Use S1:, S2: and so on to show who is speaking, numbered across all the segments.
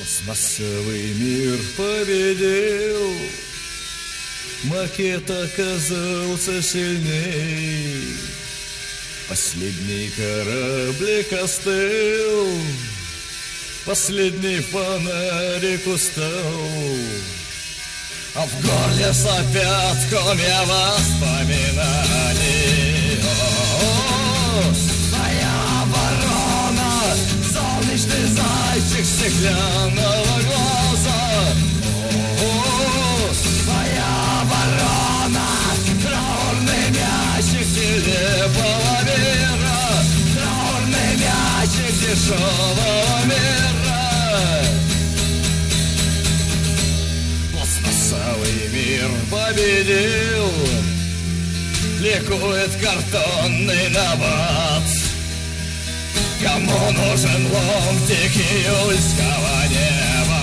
S1: Пластмассовый мир победил, макет оказался сильней. Последний кораблик остыл, последний фонарик устал, а в горле сопят комья воспоминаний. Моя ворона, солнечный зайчик стеклянного глаза. Моя ворона, траурный мячик нелепого мира, траурный мячик дешевого мира. Пластмассовый мир победил, ликует картонный набат. Кому нужен ломтик июльского неба?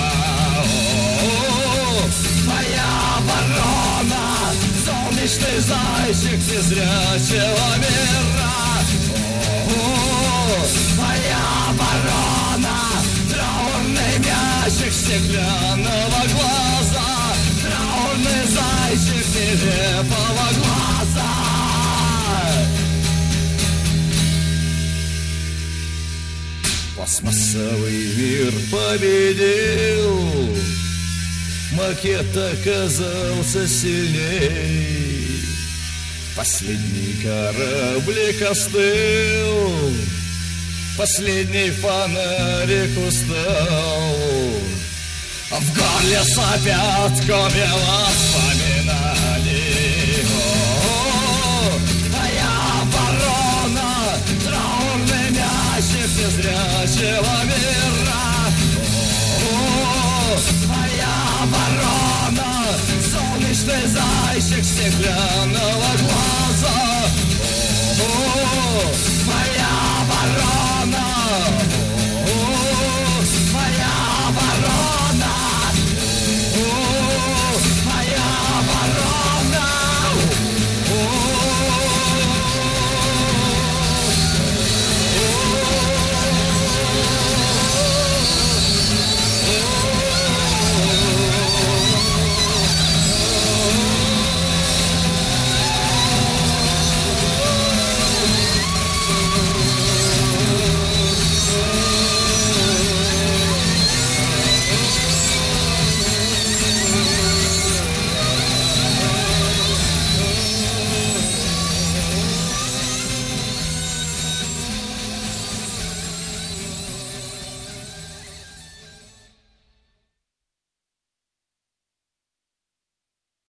S1: Моя ворона, солнечный зайчик незрячего мира. Моя ворона, траурный мячик стеклянного глаза, траурный зайчик нелепого глаза. Пластмассовый мир победил, макет оказался сильней. Последний кораблик остыл, последний фонарик устал, а в горле сопят комья воспоминаний. Моя ворона, траурный мячик незрячего мира. Моя ворона, солнечный зайчик стеклянного глаза.